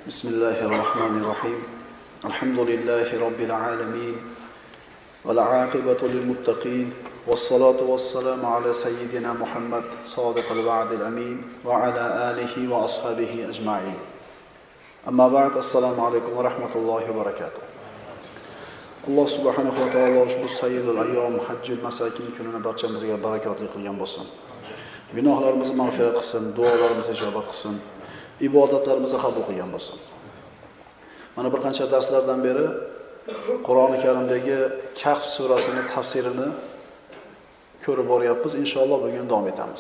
Bismillahirrahmanirrahim. Alhamdulillahi rabbil alamin. Wal aqibatu lil muttaqin. Wassalatu wassalamu ala sayyidina Muhammad sadiqil wa'dil amin wa ala alihi wa ashabihi ajma'in. Amma ba'd, assalomu alaykum va rahmatullohi va barakatuh. Alloh subhanahu va taolo ushbu sayyidul ayyom hajjul masakin kunini barchamizga barakotli qilgan bo'lsin. Gunohlarimizni mag'firat qilsin, duolarimizni ijobat qilsin, ibodatlarimizni qabul qilgan bo'lsin. Mana bir qancha darslardan beri Qur'oni Karimdagi Kahf surasini tafsirini ko'rib boryapmiz. Inshaalloh bugun davom etamiz.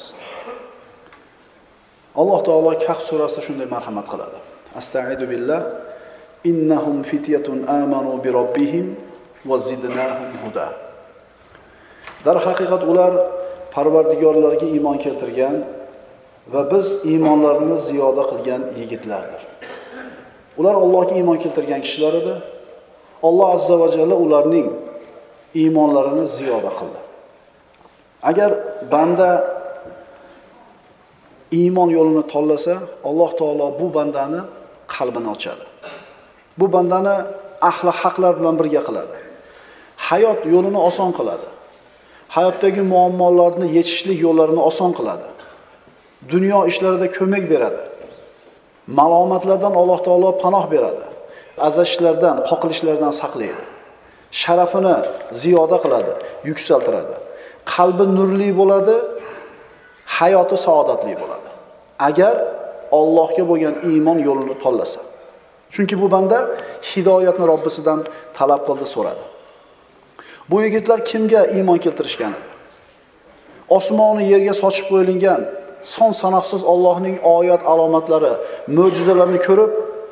Alloh taolo Kahf surasida shunday marhamat qiladi. Astaizu billah. Innahum fityatun amanu bi robbihim va zidnahum huda. Dar haqiqat ular Parvardigorlariga iymon keltirgan va biz iymonlarini ziyoda qilgan yigitlardir. Ular Allohga iymon keltirgan kishilar edi. Alloh azza va jalla ularning iymonlarini ziyoda qildi. Agar banda iymon yo'lini tanlasa, Alloh taolo bu bandani qalbini ochadi. Bu bandani ahli haqlar bilan birga qiladi. Hayot yo'lini oson qiladi. Hayotdagi muammolarni yechishlik yo'llarini oson qiladi. Dunyo ishlarida ko'mak beradi. Malomatlardan Alloh taolo panoh beradi. Adashishlardan, qoqilishlardan saqlaydi. Sharafini ziyoda qiladi, yuksaltiradi. Qalbi nurli bo'ladi, hayoti saodatli bo'ladi. Agar Allohga bo'lgan iymon yo'lini tanlasa. Chunki bu banda hidoyatni Robbisidan talab qildi, so'radi. Bu yigitlar kimga iymon keltirishgan edi? Osmonni yerga sochib qo'yilgan son sanoqsiz Allohning oyat alomatlari, mo'jizalarini ko'rib,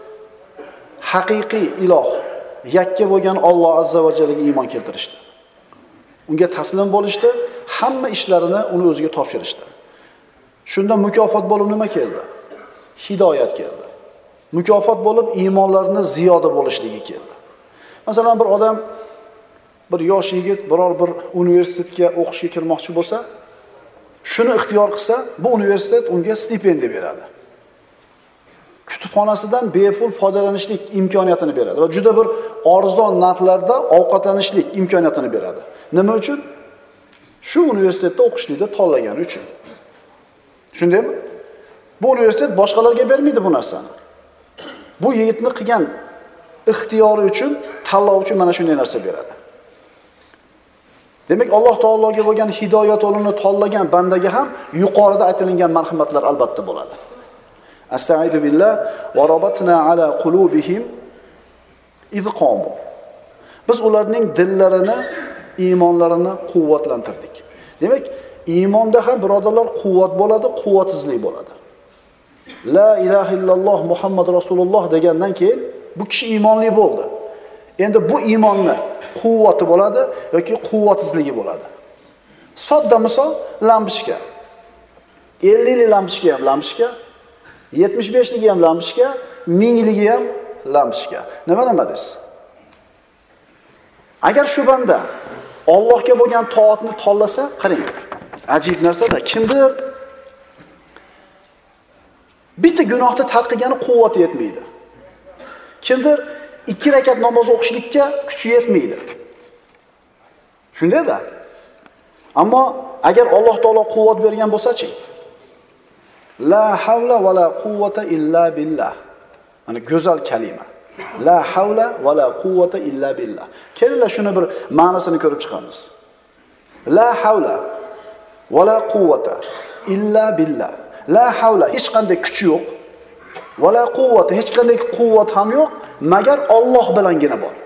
haqiqiy iloh, yakka bo'lgan Alloh azza va jallaga iymon keltirishdi. Unga taslim bo'lishdi, hamma ishlarini uni o'ziga topshirishdi. Shunda mukofot bo'lib nima keldi? Hidoyat keldi. Mukofot bo'lib iymonlarini ziyoda bo'lishligi keldi. Masalan, bir odam, bir yosh yigit biror bir universitetga o'qishga kirmoqchi bo'lsa, shuni ixtiyor qilsa, bu universitet unga stipendiya beradi. Kutubxonasidan bepul foydalanishlik imkoniyatini beradi va juda bir arzon narxlarda ovqatlanishlik imkoniyatini beradi. Nima uchun? Shu universitetda o'qishlikni tanlagani uchun. Shundaymi? Bu universitet boshqalarga bermaydi bu narsani. Bu yigitni qilgan ixtiyori uchun, tanlov uchun mana shunday narsa beradi. Demak, Alloh taologa bo'lgan hidoyat yo'lini tanlagan bandaga ham yuqorida aytilgan marhamatlar albatta bo'ladi. Astaizu billah va rabatna ala qulubihim iz qamu. Biz ularning dillarini, iymonlarini quvvatlantirdik. Demak, iymonda ham birodarlar quvvat bo'ladi, quvvatsizlik bo'ladi. La ilaha illalloh Muhammad Rasululloh degandan keyin bu kishi iymonli bo'ldi. Endi bu iymonni quvvati bo'ladi yoki quvvatsizligi bo'ladi. Sodda misol, lampochka. 50lik lampochka ham lampochka, 75ligi ham lampochka, 1000ligi ham lampochka. Nima deysiz? Agar shu banda Allohga bo'lgan toatni tanlasa, qarang. Ajib narsada kimdir bitta gunohni tark qilgani quvvati yetmaydi. Kimdir 2 rakat namoz o'qishlikka kuchi yetmaydi. Shunday-da. Ammo agar Alloh taolo quvvat bergan bo'lsa-chi? La havla va la quvvata illa billah. Mana go'zal kalima. La havla va la quvvata illa billah. Kelinglar shuni bir ma'nosini ko'rib chiqamiz. La havla va la quvvata illa billah. La havla hech qanday kuch yo'q. Va la quvvata hech qanday quvvat ham yo'q, magar Alloh bilangina bor.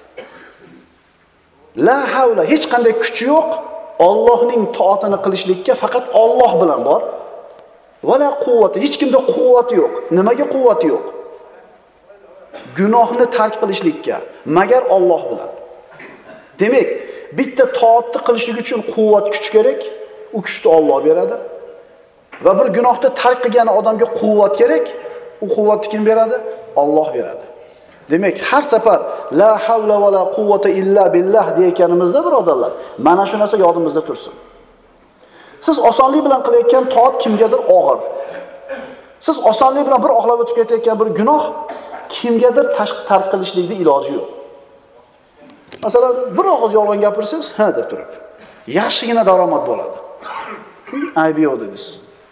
La havla hech qanday kuch yo'q, Allohning toatini qilishlikka faqat Alloh bilan bor. Va la quvvata hech kimda quvvat yo'q. Nimaga quvvat yo'q? Gunohni tark qilishlikka, magar Alloh bilan. Demak, bitta toatni qilishlik uchun quvvat, kuch kerak. U kuchni Alloh beradi. Va bir gunohni tark qilgan odamga quvvat kerak. U quvvatni kim beradi? Alloh beradi. Demak, har safar la havla va la quvvata illa billah deyotganimizda birodarlar, mana shu narsa yodimizda tursin. Siz osonlik bilan qilayotgan toat kimgadir og'ir. Siz osonlik bilan bir oqlab o'tib ketayotgan bir gunoh kimgadir tashqi tark qilishlikning iloji yo'q. Masalan, bir og'iz yolg'on gapirsangiz, ha deb turib, yaxshigina daromad bo'ladi. Aybi yo'q dedingiz.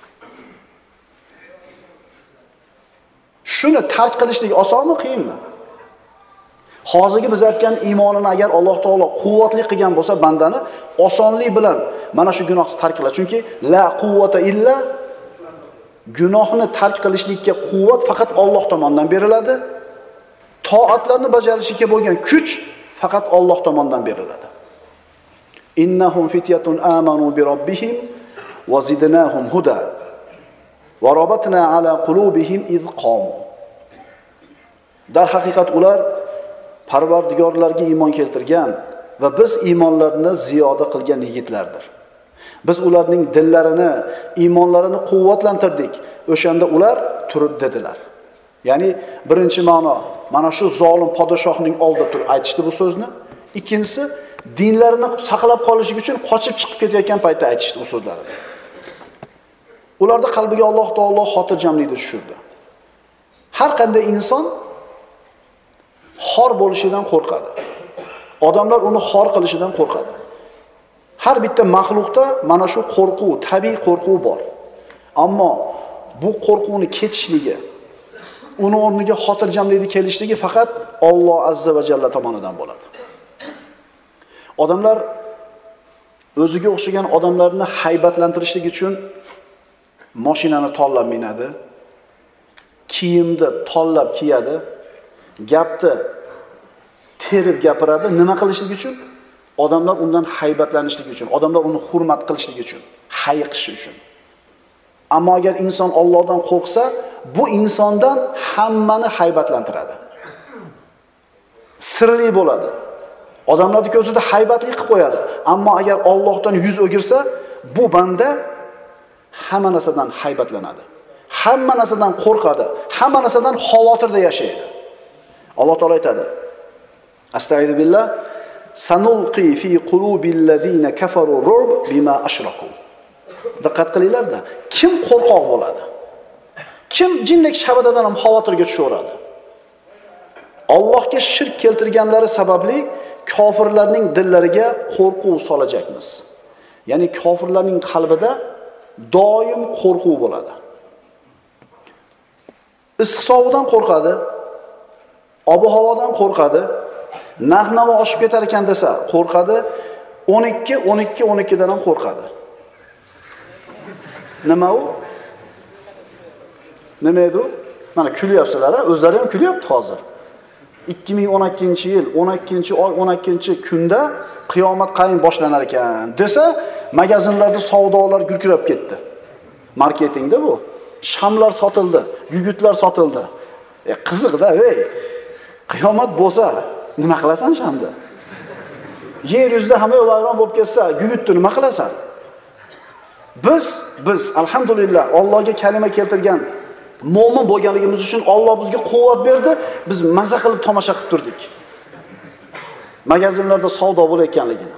Shuni tark qilishlik osonmi, qiyinmi? Hozirgi biz aytgan iymonini agar Alloh taolo quvvatli qilgan bo'lsa, bandani osonlik bilan mana shu gunohni tark qiladi. Chunki la quvvata illa, gunohni tark qilishlikka quvvat faqat Alloh tomonidan beriladi. Toatlarni bajarishga bo'lgan kuch faqat Alloh tomonidan beriladi. Innahum fityatun amanu bi robbihim va zidnahum huda va rabatna ala qulubihim iz qamu. Dar haqiqat ular Parvardigorlarga iymon keltirgan va biz iymonlarini ziyoda qilgan yigitlardir. Biz ularning dillarini, iymonlarini quvvatlantirdik. O'shanda ular turib dedilar. Ya'ni birinchi ma'no mana shu zolim podshohning oldida turib aytishdi bu so'zni. Ikkinchisi dinlarini saqlab qolish uchun qochib chiqib ketayotgan paytda aytishdi bu so'zlarni. Ularda qalbiga Alloh taolo xotirjamlikni tushirdi. Har qanday inson xor bo'lishidan qo'rqadi. Odamlar uni xor qilishidan qo'rqadi. Har bitta maxluqda mana shu qo'rquv, tabiiy qo'rquv bor. Ammo bu qo'rquvni ketishligi, uni o'rniga xotirjamlikni kelishligi faqat Alloh azza va jalla tomonidan bo'ladi. Odamlar o'ziga o'xshagan odamlarni haybatlantirishlik uchun mashinani tollab minadi, kiyimni tollab kiyadi, gapni terib gapiradi. Nima qilishlik uchun? Odamlar undan haybatlanishlik uchun, odamlar uni hurmat qilishlik uchun, hayiqish uchun. Ammo agar inson Allohdan qo'rqsa, bu insondan hammani haybatlantiradi. Sirli bo'ladi. Odamlarning ko'zida haybatli qilib qo'yadi. Ammo agar Allohdan yuz o'girsa, bu banda hamma narsadan haybatlanadi. Hamma narsadan qo'rqadi, hamma narsadan xavotirda yashaydi. Alloh taolo aytadi: Astagfiru billah, sanulqi fi qulubil ladina kafaru ru'b bima ashraku. Diqqat qilinglar-da, kim qo'rqoq bo'ladi? Kim jindak shabadadan ham xavotirga tushaveradi? Allohga shirk keltirganlari sababli kofirlarning dillariga qo'rquv solajakmiz. Ya'ni kofirlarning qalbida doim qo'rquv bo'ladi. Issiq-sovuqdan qo'rqadi, ob-havodan qo'rqadi, narx-navo oshib ketar ekan desa qo'rqadi, 12 dan ham qo'rqadi. Nima u? Nima edi u? Mana kulyapsizlar, o'zlari ham kulyapti hozir. 2012-yil 12-oy 12-kunda qiyomat qayin boshlanar ekan desa, magazinlarda savdolar gurkirab ketdi. Marketingda bu. Shamlar sotildi, gugutlar sotildi. Qiziq-da, ey. Qiyomat bo'lsa, nima qilasan shamda? Yer yuzida hamma vayron bo'lib ketsa, gugutni nima qilasan? Biz alhamdulillah Allohga kalima keltirgan mo'min bo'lganligimiz uchun Alloh bizga quvvat berdi. Biz maza qilib tomosha qilib turdik. Magazinlarda savdo bo'layotganligini.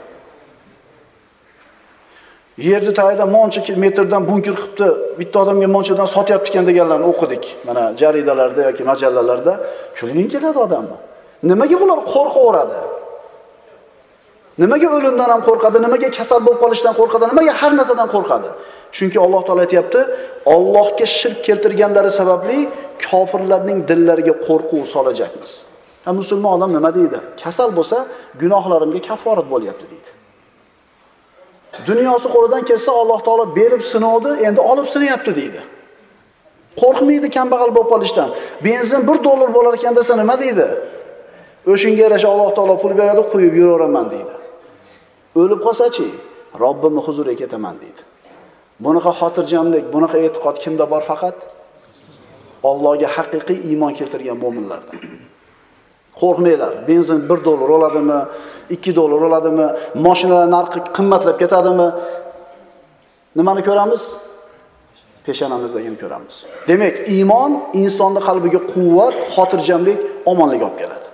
Yerni tagida moncha metrdan bunker qilibdi, bitta odamga monchadan sotyapti ekan deganlarni o'qidik. Mana jaridalarda yoki majallalarda kulging keladi odamni. Nimaga bular qo'rqaveradi? Nimaga o'limdan ham qo'rqadi? Nimaga kasal bo'lib qolishdan qo'rqadi? Nimaga har narsadan qo'rqadi? Chunki Alloh taolo aytayapti, Allohga shirk keltirganlari sababli kofirlarning dillariga qo'rquv solajakmiz. Ha, musulmon odam nima deydi? Kasal bo'lsa, gunohlarimga kafforat bo'lyapti deydi. Dunyosi qo'lidan ketsa Alloh taolo berib sinovdi, endi olib sinayapti deydi. Qo'rqmaydi kambag'al bo'lib qolishdan. Benzin $1 bo'lar ekan desa nima deydi? O'shunga yarasha Alloh taolo pul beradi, qo'yib yuraveraman deydi. O'lib qolsa-chi, Robbimning huzuriga ketaman deydi. Bunaqa xotirjamlik, bunaqa e'tiqod kimda bor? Faqat Allohga haqiqiy iymon keltirgan mu'minlarda. Qo'rqmanglar. Benzin $1 oladimi, $2 oladimi, mashinalar narxi qimmatlab ketadimi? Nimani ko'ramiz? Peshonamizdagini ko'ramiz. Demak, iymon insonning qalbiga quvvat, xotirjamlik, omonlik olib keladi.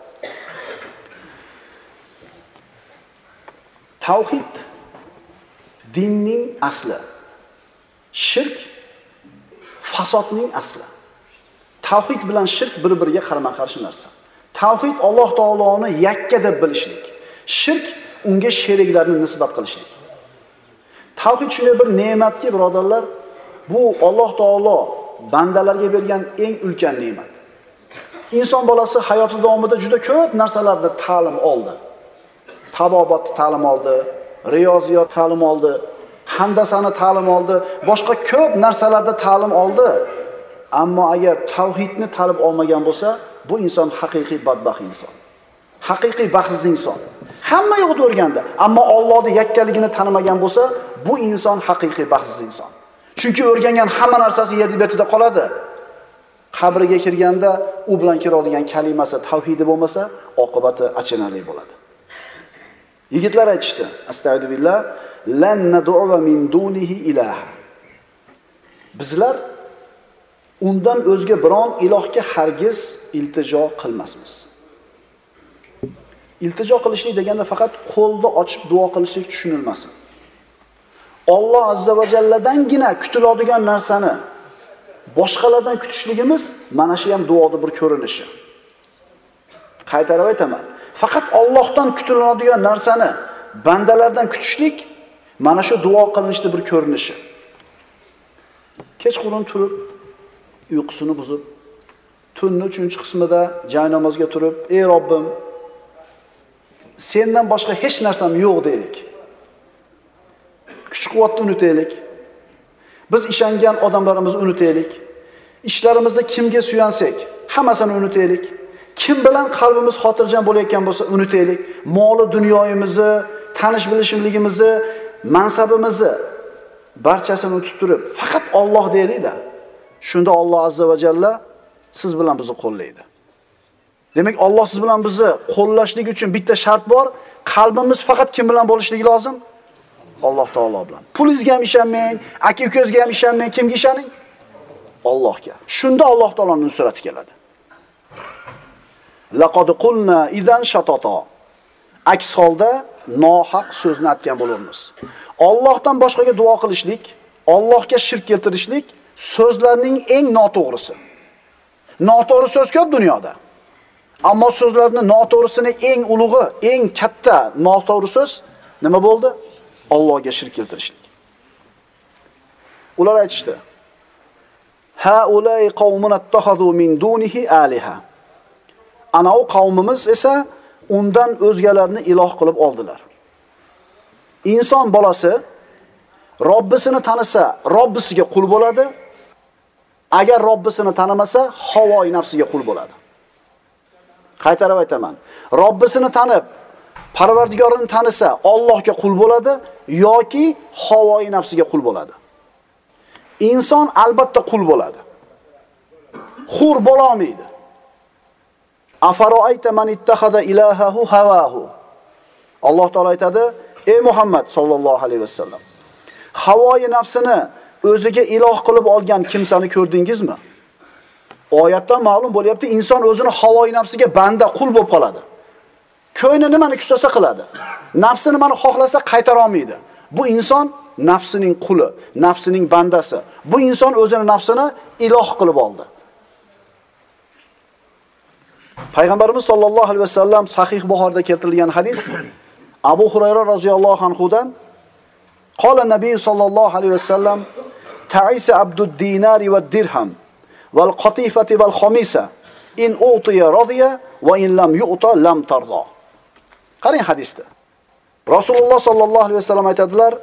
Tavhid dinning asli. Shirk fasodning asli. Tavhid bilan shirk bir-biriga qarama-qarshi narsa. Tavhid Alloh taoloni yakka deb bilishlik. Shirk unga sheriklarni nisbat qilishlik. Tavhid shunday bir ne'matki, birodarlar, bu Alloh taolo bandalarga bergan eng ulkan ne'mat. Inson bolasi hayoti davomida juda ko'p narsalarda ta'lim oldi. Tabobat ta'lim oldi, riyoziyot ta'lim oldi, handasani ta'lim oldi, boshqa ko'p narsalarda ta'lim oldi. Ammo agar tavhidni talab olmagan bo'lsa, bu inson haqiqiy badbaxt inson. Haqiqiy baxtsiz inson. Hamma yo'qni o'rgandi, ammo Allohning yakkaligini tanimagan bo'lsa, bu inson haqiqiy baxtsiz inson. Chunki o'rgangan hamma narsasi yer betida qoladi. Qabriga kirganda u bilan kiradigan kalimasi tavhidi bo'lmasa, oqibati achinarli bo'ladi. Yigitlar aytishdi: "Astagfirullah, lan nad'u min dunihi ilaha." Bizlar undan o'zga biron ilohga hargiz iltijo qilmasmiz. Iltijo qilishlik deganda faqat qo'lni ochib duo qilishlik tushunilmasin. Alloh azza vajalladangina kutiladigan narsani boshqalardan kutishligimiz mana shu ham duoning bir ko'rinishi. Qaytarib aytaman. Faqat Allohdan kutiladigan narsani bandalardan kutishlik mana shu duo qilinishning bir ko'rinishi. Kechqurun turib, uyqusini buzib, tunning 3 qismida joy namozga turib, "Ey Robbim, sendan boshqa hech narsam yo'q" deylik. Kuch-quvvatni unutaylik. Biz ishongan odamlarimizni unutaylik. Ishlarimizda kimga suyansak, hammasini unutaylik. Kim bilan qalbimiz xotirjam bo'layotgan bo'lsa, unutaylik. Moli dunyoyimizni, tanish bilishimligimizni, mansabimizni barchasini unutib turib, faqat Alloh deylik-da. Shunda Alloh azza va jalla siz bilan bizni qo'llaydi. Demak, Alloh siz bilan bizni qo'llashlik uchun bitta shart bor. Qalbimiz faqat kim bilan bo'lishligi lozim? Alloh taolo bilan. Pulingizga ham ishonmang, aka-ukangizga ham ishonmang, kimga ishoning? Allohga. Shunda Alloh taoloning nusrati keladi. Laqad qulna idan shatata. Aks holda nohaq so'zni aytgan bo'lamiz. Allohdan boshqaga duo qilishlik, Allohga shirk keltirishlik so'zlarning eng noto'g'risi. Noto'g'ri so'z ko'p dunyoda. Ammo so'zlarning noto'g'risini eng ulug'i, eng katta noto'g'ri so'z nima bo'ldi? Allohga shirk keltirishlik. Ular aytishdi: "Haulay qaumun attakhadu min dunihi aliha." Ana o qavmimiz esa undan o'zgalarni iloh qilib oldilar. Inson bolasi Robbisini tanisa, Robbisiga qul bo'ladi. Agar Robbisini tanimasa, havoi nafsiga qul bo'ladi. Qaytarib aytaman. Robbisini tanib, Parvardigorini tanisa, Allohga qul bo'ladi yoki havoi nafsiga qul bo'ladi. Inson albatta qul bo'ladi. Xur bo'la olmaydi. Afaroayta man ittaxada ilahahu hawahu. Alloh taolo aytadi: "Ey Muhammad sallallohu alayhi vasallam, havoi nafsini o'ziga iloh qilib olgan kimsani ko'rdingizmi?" Oyatdan ma'lum bo'lyapti, inson o'zini havoi nafsiga banda, qul bo'lib qoladi. Ko'ngli nimani kustasa qiladi. Nafsini mana xohlasa qaytara olmaydi. Bu inson nafsining quli, nafsining bandasi. Bu inson o'zini nafsini iloh qilib oldi. Payg'ambarimiz sollallohu alayhi vasallam sahih Buxorida keltirilgan hadis Abu Hurayra roziyallohu anhudan qala Nabiy sollallohu alayhi vasallam ta'isa abdud dinari va dirham val qatifati val khamisa in utiya radiya va in lam yu'ta lam tarda. Qarang hadisda. Rasululloh sollallohu alayhi vasallam aytadilar: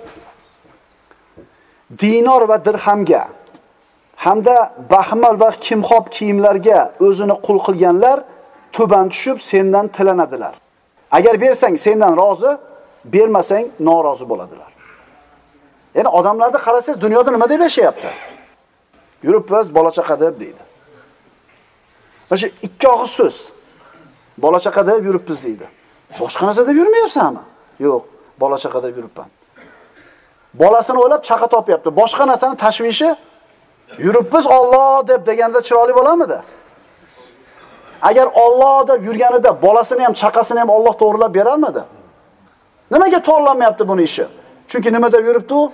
dinor va dirhamga hamda baxmal va kimxob kiyimlarga o'zini qul qilganlar tuban tushib sendan tilanadilar. Agar bersang sendan rozi, bermasang norozi bo'ladilar. Ya'ni odamlarni qarasangiz dunyoda nima deb yashayapti? Yuribmiz bola chaqa deb deydi. Mana shu ikki og'iz so'z. Bola chaqa deb yuribmiz deydi. Boshqa narsa deb yurmayapsanmi? Yo'q, bola chaqa deb yuribman. Bolasini o'ylab chaqa topyapti. Boshqa narsani tashvishi yuribmiz Alloh deb deganda chiroyli bo'lamidi? Agar Alloh deb yurganida bolasini ham chaqasini ham Alloh to'g'rilab berarmidi? Nimaga to'g'rilanmayapti buni ishi? Chunki nima deb yuribdi u?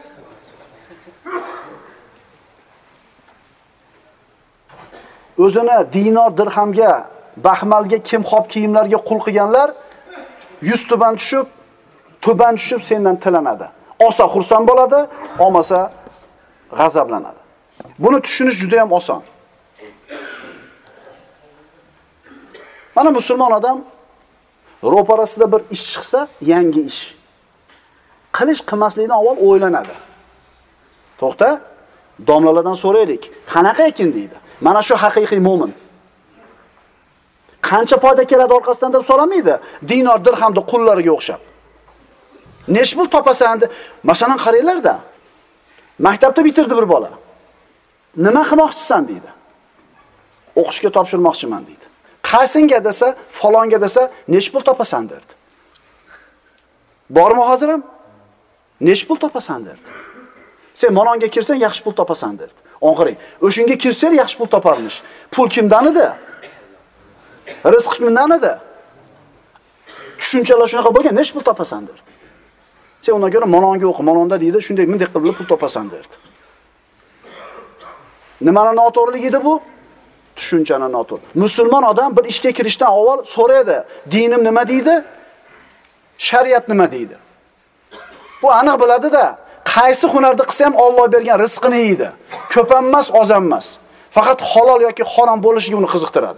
o'zini dinor, dirhamga, baxmalga, kimxob kiyimlarga qul qilganlar yuz tuban tushib sendan tilanadi. Olsa xursand bo'ladi, olmasa g'azablanadi. Buni tushunish juda ham oson. Mana musulmon odam ro'parasida bir ish chiqsa, yangi ish. Qilmaslikdan avval o'ylanadi. To'xta, domlalardan so'raylik. Qanaqa ekan deydi. Mana shu haqiqiy mu'min. Qancha foyda keladi orqasidan deb so'ramaydi. Dinor, dirhamda qullariga o'xshab. Nesh pul topasan deb, masalan qaranglar-da. Maktabda bitirdi bir bola. Nima qilmoqchisan deydi. O'qishga topshirmoqchiman deydi. Qaysinga desa, falonga desa, nesh pul topasan derdi. Bormi hozir ham? Nesh pul topasan derdi. Sen Mononga kirsang yaxshi pul topasan derdi. O'nqiring. O'shunga kirsang yaxshi pul toparmish. Pul kimdan edi? Rizq kimdan edi? Tushunchalar shunaqa bo'lgan, nesh pul topasan derdi. Sen unga ko'ra Mononga o'qi, Mononda deydi, shunday bunday qilib pul topasan derdi. Nimani noto'g'riligi edi bu? Tushunchani noto'g'ri. Musulmon odam bir ishga kirishdan avval so'raydi, dinim nima deydi? Shariat nima deydi? Bu aniq biladi-da, qaysi hunarda qilsa ham Alloh bergan rizqini yeydi. Ko'pammas, ozammas. Faqat halol yoki harom bo'lishiga uni qiziqtiradi.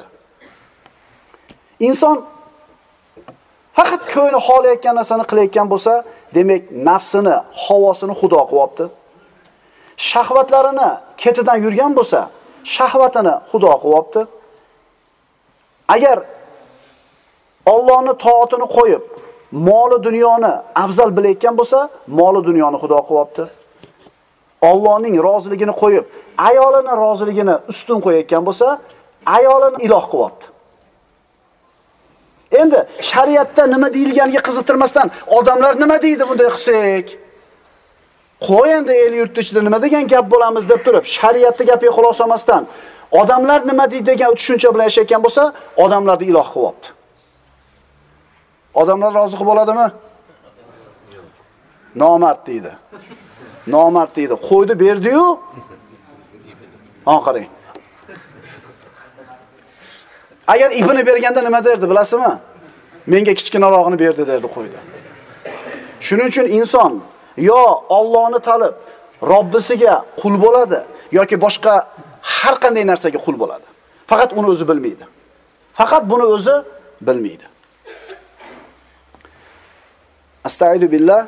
Inson faqat ko'ngli xohlayotgan narsani qilayotgan bo'lsa, demak nafsini, havosini xudo qilyapti. Shahvatlarini ketidan yurgan bo'lsa, shahvatini xudo qilyapti. Agar Allohning toatini qo'yib, moli dunyoni afzal bilayotgan bo'lsa, moli dunyoni xudo qilyapti. Allohning roziligini qo'yib, ayolini roziligini ustun qo'yayotgan bo'lsa, ayolini iloh qilyapti. Endi shariatda nima deyilganiga qiziqtirmasdan, odamlar nima deydi bunday qilsak? Qo'y endi el yurtda ichida nima degan gap bo'lamiz deb turib, shariatda gapga quloq solmasdan, odamlar nima deydi degan tushuncha bilan yashayotgan bo'lsa, odamlarni iloh qilyapti. Odamlar rozi qilib bo'ladimi? Nomard deydi. Nomard deydi. Qo'ydi berdi-yu. Qarang. Agar ibini berganda nima derdi, bilasizmi? Menga kichkinarog'ini berdi derdi, qo'ydi. Shuning uchun inson yo Allohni talab Robbisiga qul bo'ladi yoki boshqa har qanday narsaga qul bo'ladi. Faqat uni o'zi bilmaydi. Faqat buni o'zi bilmaydi. Astagfiru billah.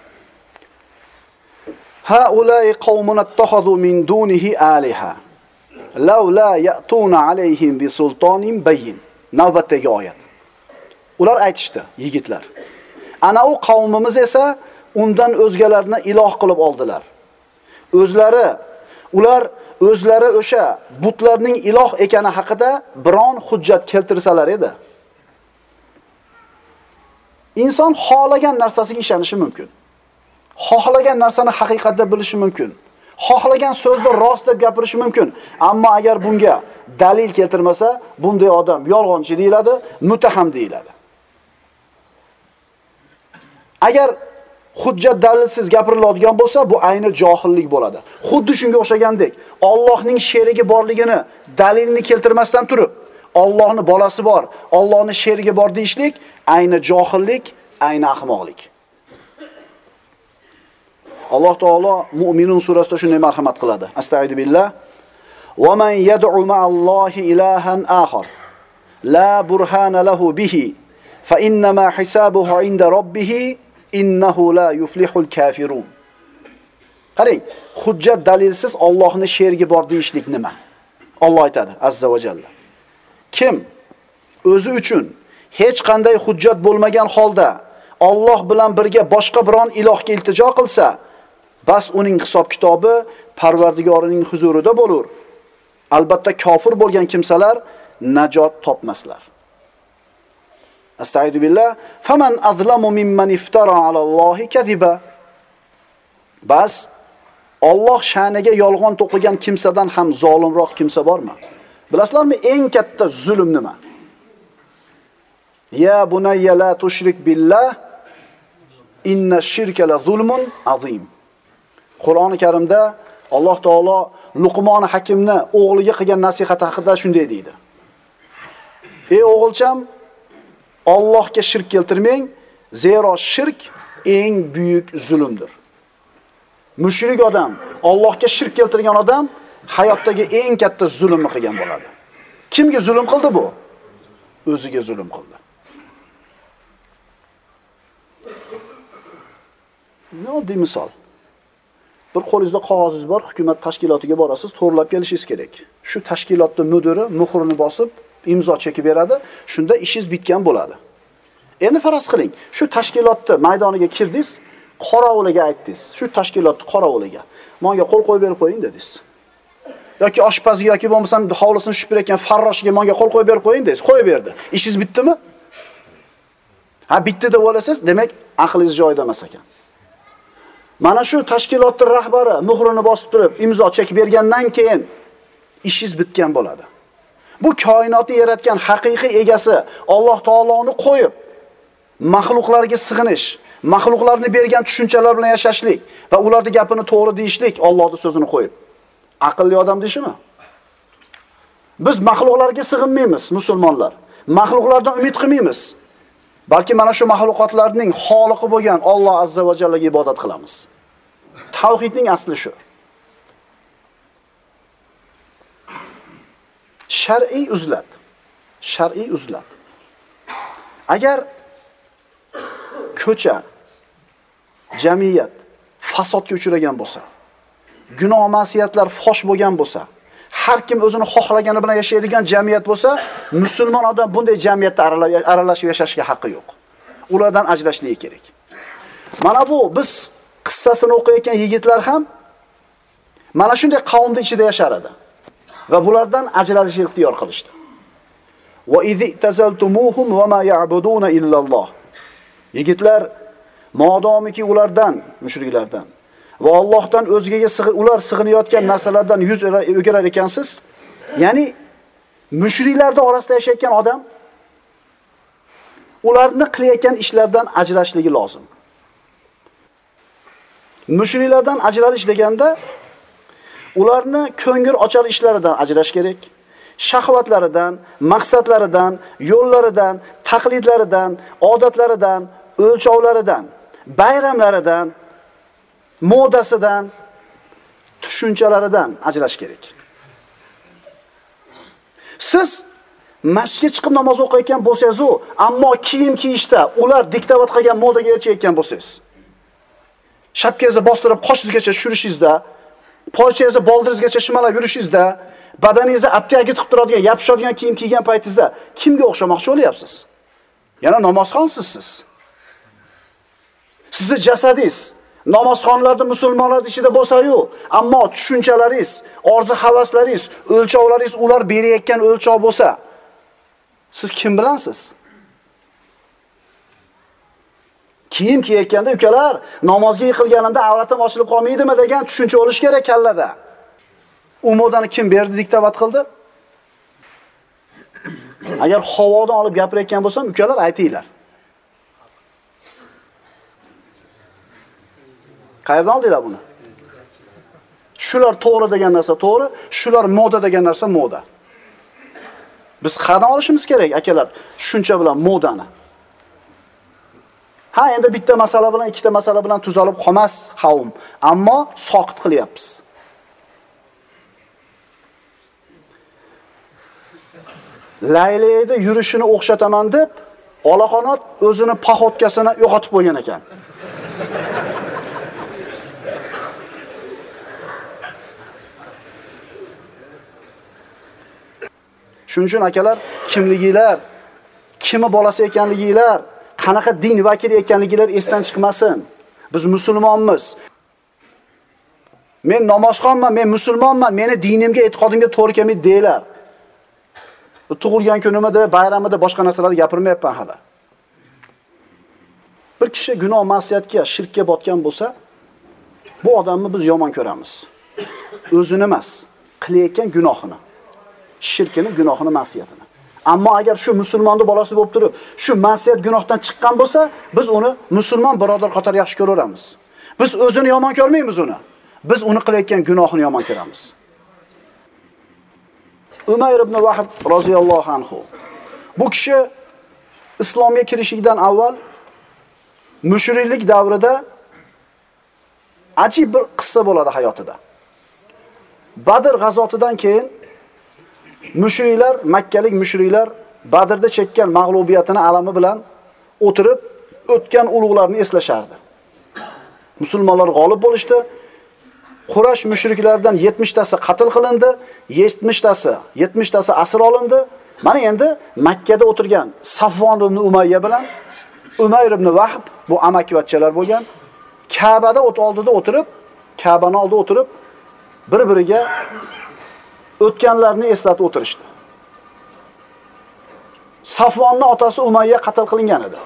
Haula'i qaumun ittakhadhu min dunihi aliha. Law la ya'tuna alayhim bi sultonin bayyin. Navbatdagi oyat. Ular aytishdi, yigitlar. Ana u qavmimiz esa undan o'zgalarni iloh qilib oldilar. Ular o'zlari o'sha butlarning iloh ekani haqida biron hujjat keltirsalar edi. Inson xohlagan narsasiga ishonishi mumkin. Xohlagan narsani haqiqatda bilishi mumkin. Xohlagan so'zni rost deb gapirishi mumkin. Ammo agar bunga dalil keltirmasa, bunday odam yolg'onchi deyiladi, muttaham deyiladi. Agar hujjat dalilsiz gapiriladigan bo'lsa, bu ayni johillik bo'ladi. Xuddi shunga o'xshagandek, Allohning sherigi borligini dalilini keltirmasdan turib, Allohning bolasi bor, Allohning sherigi bor deyishlik ayni johillik, ayni ahmoqlik. Alloh taolo Mu'minun surasida shunday marhamat qiladi. Astagfiru billah. Va man yad'u ma'allohi ilahan akhar la burhana lahu bihi fa inna ma hisabuhu 'inda rabbih innahu la yuflihul kafirun. Qarang, hujjat dalilsiz Allohning sherigi bor deyishlik nima? Alloh aytadi azza va jalla. Kim o'zi uchun hech qanday hujjat bo'lmagan holda Alloh bilan birga boshqa biron ilohga iltijo qilsa, bas uning hisob kitobi Parvardigorining huzurida bo'lar. Albatta kofir bo'lgan kimsalar najot topmaslar. Astagfiru billah. Faman azlamu mimman iftara alallohi kadiba. Bas Alloh sha'niga yolg'on to'qigan kimsadan ham zolimroq kimsa bormi? Bilasizlarmi eng katta zulm nima? Ya bunayya la tushrik billah inna shirka la zulmun azim. Qur'oni Karimda Alloh taolo Luqmon Hakimni o'g'liga qilgan nasihat haqida shunday deydi. Ey o'g'ilcham, Allohga shirk keltirmang, zero shirk eng buyuk zulmdir. Mushrik odam, Allohga shirk keltirgan odam hayotdagi eng katta zulmni qilgan bo'ladi. Kimga zulm qildi bu? O'ziga zulm qildi. Oddiy misol. Bir qo'lingizda qog'ozingiz bor, hukumat tashkilotiga borasiz, to'g'rilab kelishingiz kerak. Shu tashkilotning mudiri muhrini bosib, imzo chekib beradi, shunda ishingiz bitgan bo'ladi. Endi faraz qiling, shu tashkilotni maydoniga kirdingiz, qorovuliga aytdingiz. Shu tashkilotni qorovuliga, "Menga qo'l qo'yib berib qo'ying" dedingiz. Yoki oshpazga yoki bo'lmasam hovlisini tushib berayotgan farroshiga "Menga qo'l qo'yib berib qo'ying" dedingiz. Qo'yib berdi. Ishingiz bitdimi? Ha, bitdi deb o'ylasiz, demak, aqlingiz joyida emas ekan. Mana shu tashkilotning rahbari muhrini bosib turib, imzo chekib bergandan keyin ishingiz bitgan bo'ladi. Bu koinotni yaratgan haqiqiy egasi Alloh taoloni qo'yib, maxluqlarga sig'inish, maxluqlarni bergan tushunchalar bilan yashashlik va ularning gapini to'g'ri deyishlik, Allohning so'zini qo'yib. Aqlli odam deyshimi? Biz maxluqlarga sig'inmaymiz, musulmonlar. Maxluqlardan umid qilmaymiz. Balki mana shu maxluqotlarning xoliqi bo'lgan Alloh azza va jallaga ibodat qilamiz. Tavhidning asli shu. Shar'iy uzlat. Shar'iy uzlat. Agar ko'cha, jamiyat fasodga uchragan bo'lsa, gunoh ma'siyatlar fosh bo'lgan bo'lsa, har kim o'zini xohlagani bilan yashaydigan jamiyat bo'lsa, musulmon odam bunday jamiyatda aralashib yashashga haqqi yo'q. Ulardan ajrashligi kerak. Mana bu biz qissasini o'qiyotgan yigitlar ham mana shunday qavmning ichida yashar edi va bulardan ajralishni ixtiyor qilishdi. Va idhi tazaltumuhum va ma ya'buduna illalloh. Yigitlar, modomiki ulardan, mushriklardan va Allohdan o'zgaga ular sig'inayotgan narsalardan yuz o'girar ekansiz, ya'ni mushriklarning orasida yashayotgan odam ularni qilayotgan ishlardan ajrashligi lozim. Mushriklardan ajralish deganda ularni ko'ngil ochar ishlaridan ajrash kerak. Shahvatlaridan, maqsadlaridan, yo'llaridan, taqlidlaridan, odatlaridan, o'lchovlaridan, bayramlaridan, modasidan, tushunchalaridan ajrash kerak. Siz masjidga chiqib namoz o'qiyotgan bo'lsangiz, ammo kiyim kiyishda ular diktavat qilgan modaga erishayotgan bo'lsangiz, shapkangizni bostirib qoshingizgacha tushirishingizda, poychangizni boldiringizgacha shimalab yurishingizda, badaningizni aptiyaga tiqib turadigan, yopishadigan kiyim kiygan paytingizda kimga o'xshamoqchi bo'lyapsiz? Yana namozxonsiz siz. Sizning jasadingiz namozxonlarda musulmonlar ichida bo'lsa-yu, ammo tushunchalaringiz, orzu-havaslaringiz, o'lchovlaringiz ular berayotgan o'lchov bo'lsa, siz kim bilansiz? Kiyim kiyayotganda ukalar, namozga yiqilganimda avratim ochilib qolmaydimi degan tushuncha bo'lish kerak kallada. U modani kim berdi, diktavat qildi? Agar havodan olib gapirayotgan bo'lsam, ukalar aytinglar. Qayerdan oldinglar buni? Shular to'g'ri degan narsa to'g'ri, shular moda degan narsa moda. Biz qayerdan olishimiz kerak, akalar, tushuncha bilan modani? Ha, endi bitta masala bilan, ikkita masala bilan tuzalib qolmas qavm, ammo soqit qilyapmiz. Laylayda yurishini o'xshataman deb, olaqonot o'zini paxotkasini yo'qotib qo'ygan ekan. Shuning uchun akalar, kimliginglar, kimi bolasi ekanliginglar, qanaqa din vakili ekanliginglar esdan chiqmasin. Biz musulmonmiz. Men namozxonman, men musulmonman, meni dinimga, e'tiqodimga to'g'ri kelmaydi deylar. Tug'ilgan kunimda, bayramida boshqa narsalarni gapirmayapman hali. Bir kishi gunoh ma'siyatga, shirkka botgan bo'lsa, bu odamni biz yomon ko'ramiz. O'zini emas, qilayotgan gunohini, shirkini, gunohini, ma'siyatini. Ammo agar shu musulmonning bolasi bo'lib turib, shu ma'siyat gunohdan chiqqan bo'lsa, biz uni musulmon birodar qator yaxshi ko'raveramiz. Biz o'zini yomon ko'rmaymiz uni. biz uni qilayotgan gunohini yomon ko'ramiz. Umayr ibn Vahb roziyallohu anhu. Bu kishi islomga kirishidan avval mushriklik davrida ajib bir qissa bo'ladi hayotida. Badr g'azotidan keyin mushriklar, makkalik mushriklar Badrda chekkan mag'lubiyatini alami bilan o'tirib o'tgan ulug'larni eslashardi. Musulmonlar g'olib bo'lishdi. Quraysh mushriklaridan 70 tasi qatl qilindi, 70 tasi asir olindi. Mana endi Makka da o'tirgan Safvon ibn Umayya bilan Umayr ibn Vahb, bu amakivachchalar bo'lgan, Ka'bada oldida o'tirib, Ka'bani oldida o'tirib bir-biriga o'tganlarni eslatib o'tirishdi. Safvonning otasi Umayya qatl qilingan edi.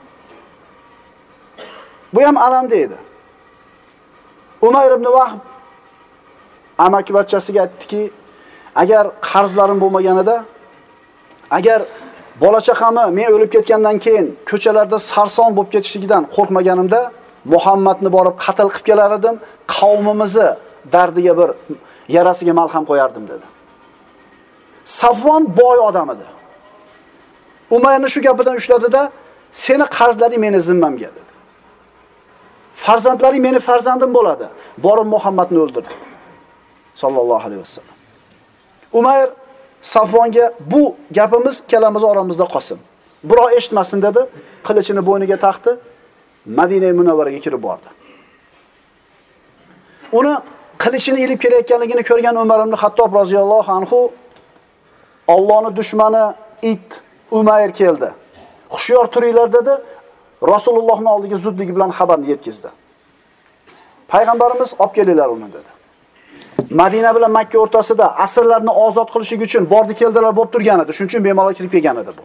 Bu ham alamda edi. Umayr ibn Vahb amakivachchasiga aytdiki, agar qarzlarim bo'lmaganida, agar bola chaqamni men o'lib ketgandan keyin ko'chalarda sarson bo'lib ketishligidan qo'rqmaganimda, Muhammadni borib qatl qilib kelar edim, qavmimizni dardiga bir yarasiga malham qo'yardim dedi. Safvon boy odam edi. Umayrni shu gapidan ushladida, seni qarzlaring meni zimmamga dedi. Farzandlaring meni farzandim bo'ladi. Borib Muhammadni o'ldirdi. Sallallohu alayhi vasallam. Umayr Safvonga bu gapimiz kalamiz oramizda qolsin. Birov eshitmasin dedi, qilichini bo'yniga taqdi, Madina Munavvaraga kirib bordi. Uni qilichini ilib kelayotganligini ko'rgan Umar ibn Xattob roziyallohu anhu, Allohning dushmani it Umayr keldi. Xushyor turinglar dedi. Rasulullohning oldiga zudlik bilan xabarni yetkazdi. Payg'ambarimiz olib kelinglar uni dedi. Madina bilan Makka o'rtasida asirlarni ozod qilish uchun bordi keldilar bo'lib turgan edi. Shuning uchun bemalol kirib kelgan edi bu.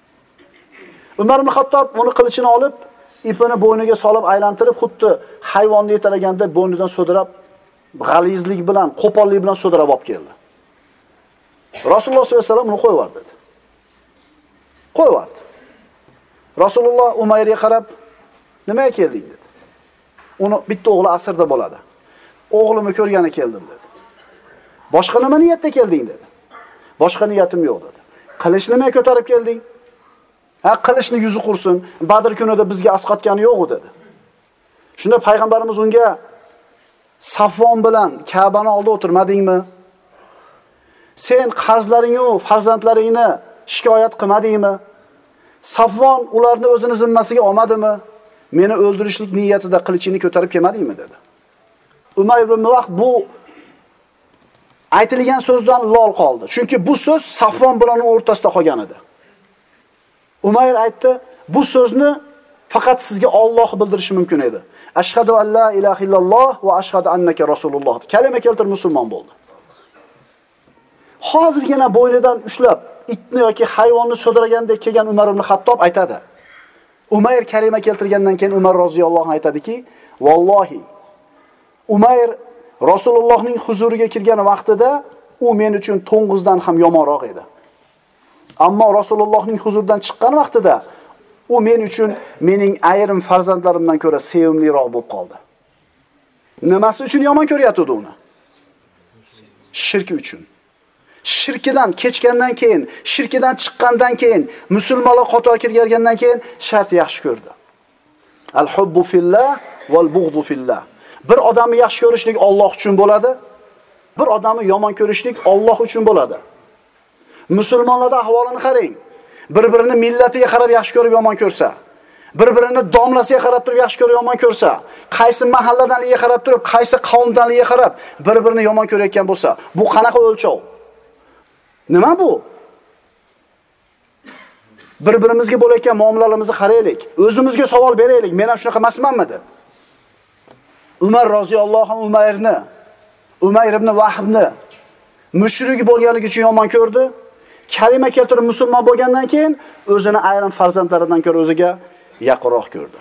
Umar ibn Xattob uni qilichini olib, ipini bo'yniga solib aylantirib, xuddi hayvonni yetalaganda bo'ynidan so'dirab, g'alizlik bilan, qo'pollik bilan so'dirab olib keldi. Rasululloh sollallohu alayhi vasallam uni qo'yib yubordi dedi. Qo'yib yubordi. Rasululloh Umayrga qarab, nimaga kelding dedi. Uni bitta o'g'li asirda bo'ladi. O'g'limni ko'rgani keldim dedi. Boshqa nima niyatda kelding dedi. Boshqa niyatim yo'q dedi. Qilichni nimaga ko'tarib kelding? Ha, qilichni yuzi qursin. Badr kunida bizga asqatgani yo'q dedi. Shunda payg'ambarimiz unga Safvon bilan Ka'bani oldida o'tirmadingmi? Sen qarzlaringni, farzandlaringni shikoyat qilmadingmi? Safvon ularni o'zini zimmasiga olmadimi? Meni o'ldirishlik niyatida qilichini ko'tarib kelmadingmi dedi. Umayr ibn Vahb bu aytilgan so'zdan lol qoldi. Chunki bu so'z Safvon bilan o'rtasida qolgan edi. Umayr aytdi, bu so'zni faqat sizga Alloh bildirishi mumkin edi. Ashhadu an la ilaha illalloh va ashhadu annaka rasululloh. Kalima keltirib musulmon bo'ldi. Hozirgina bo'ynidan ushlab itni yoki hayvonni so'diragandek kelgan Umar ibn Xattob aytadi. Umayr kalima keltirgandan keyin Umar roziyallohu anhu aytadiki, vallohi Umayr Rasulullohning huzuriga kirgan vaqtida u men uchun to'ng'izdan ham yomonroq edi. Ammo Rasulullohning huzuridan chiqqan vaqtida u men uchun mening ayrim farzandlarimdan ko'ra sevimliroq bo'lib qoldi. Nimasi uchun yomon ko'ryapti uni? Shirki uchun. Shirkidan kechgandan keyin, shirkidan chiqqandan keyin, musulmonlar qator kirgandan keyin shart yaxshi ko'rdi. Al-hubbu fillah val bughdu fillah. Bir odamni yaxshi ko'rishlik Alloh uchun bo'ladi. Bir odamni yomon ko'rishlik Alloh uchun bo'ladi. Musulmonlarning ahvolini qarang. Bir-birini millatiga qarab yaxshi ko'rib yomon ko'rsa, bir-birini domlasiga qarab turib yaxshi ko'rib yomon ko'rsa, qaysi mahalladanligiga qarab turib, qaysi qavmdanligiga qarab bir-birini yomon ko'rayotgan bo'lsa, bu qanaqa o'lchov? Nima bu? Bir-birimizga bo'layotgan muomalamizni qaraylik. O'zimizga savol beraylik. Men ham shunaqa emasmanmi? Umar roziyallohu anhu Umayr ibn Vahbni mushrik bo'lganligi uchun yomon ko'rdi. Kalima keltirib musulmon bo'lgandan keyin o'zini ayrim farzandlaridan ko'ra o'ziga yaqinroq ko'rdi.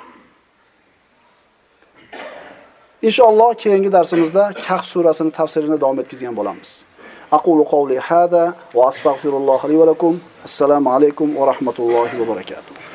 Inshaalloh keyingi darsimizda Kahf surasining tafsirini davom etkazgan bo'lamiz. Aqulu qawli hada va astaghfirulloh li va lakum. Assalomu alaykum va rahmatullohi va barakatuh.